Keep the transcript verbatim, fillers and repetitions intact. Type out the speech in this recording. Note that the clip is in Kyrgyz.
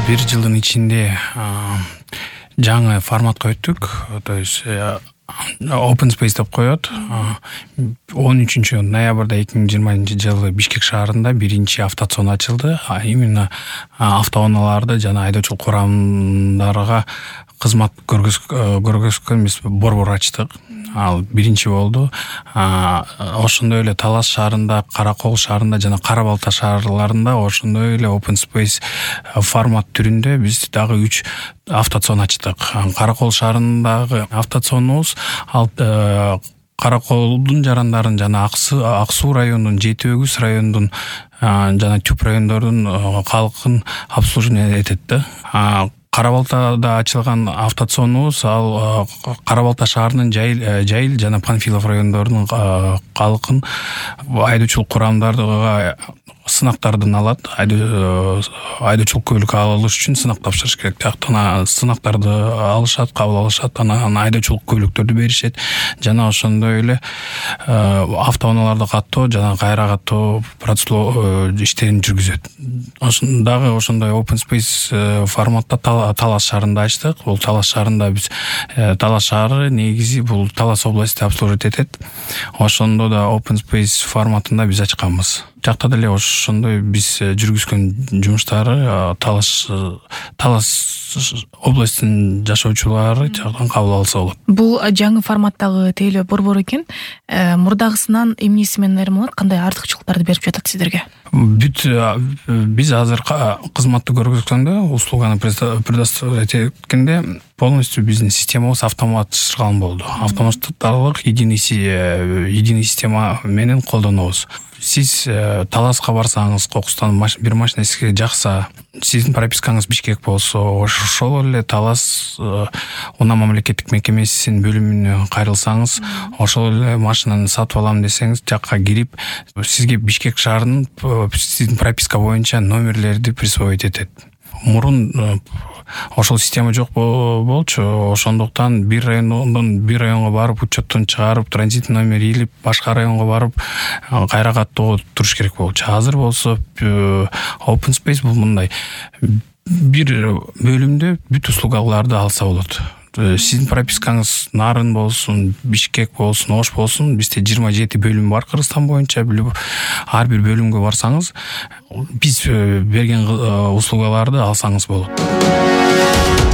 бир жылдын ичинде жаңы форматка өттүк. То есть Open Space деп коет. он үчүнчү ноябрда эки миң жыйырманчы жылы Бишкек шаарында биринчи автоцон ачылды. А именно автоунааларды жана айдоочулук курамдарга кызмат көргөзгөн эмес борбор ачтык. Ал биринчи болду. Ошондой эле Талас шаарында, Каракол шаарында жана Кара Балта шаарларында ошондой эле Open Space формат түрүндө биз дагы үч автоцон ачтык. Каракол шаарындагы автоцонубуз ал Караколдун жарандарын жана Ак Суу районунун, Жети Өгүз районунун жана Түп райондордун калкын обслуживание этет да. Кара Балтада ачылган автоцонубуз ал Кара Балта шаарынын Жайыл жана Панфилов райондорунун калкын айдоочулук курамдарга сынактардын алат. Айдоочулук көлүк алыш үчүн сынак тапшырыш керек. Тактана сынактарды алышат, кабыл алышат, анан айдоочулук көлүктөрдү беришет. Жана ошондой эле автоунааларды каттоо жана кайра каттоо процедура иштерин жүргүзөт. Ошондагы ошондой Open Space форматта Талас шаарында ачтык. Бул Талас шаарында биз Талас шаары негизи бул Талас области обслуживать этет. Ошондо да Open Space форматында биз ачканбыз. Жакта деле ошондой биз жүргүзгөн жумуштары Талас Талас областынын жашоочулары жактан кабыл алса болот. Бул жаңы форматтагы тейлөө борбор экен. Мурдагысынан эмнеси менен айырмаланат? Кандай артыкчылыктарды берип жатат сиздерге? Бүт биз азыр кызматты көргөзгөндө, услуганы предоставлять эткенде полностью биздин системабыз автоматташкан болду. Автоматталык единый единый система менен колдонобуз. Сиз Таласка барсаңыз, кокустан бир машина сизге жакса, сиздин пропискаңыз Бишкек болсо, ошол эле Талас унаа мамлекеттик мекемесинин бөлүмүнө кайрылсаңыз, ошол эле машинаны сатып алам десеңиз, жакка кирип, сизге Бишкек шаарынын сиздин прописка боюнча номерлерди присвоить этет. Мурун ошол система жок болчу. Ошондуктан бир райондон бир районго барып, учеттон чыгарып, транзит номер илип, башка районго барып, кайра каттоо туруш керек болчу. Азыр болсо Open Space бул мындай. Бир бөлүмдө бүт услугаларды алса болот. Сиздин пропискаңыз Нарын болсун, Бишкек болсун, Ош болсун, бизде жыйырма жети бөлүм бар Кыргызстан боюнча. Ар бир бөлүмгө барсаңыз, биз берген услугаларды алсаңыз болот.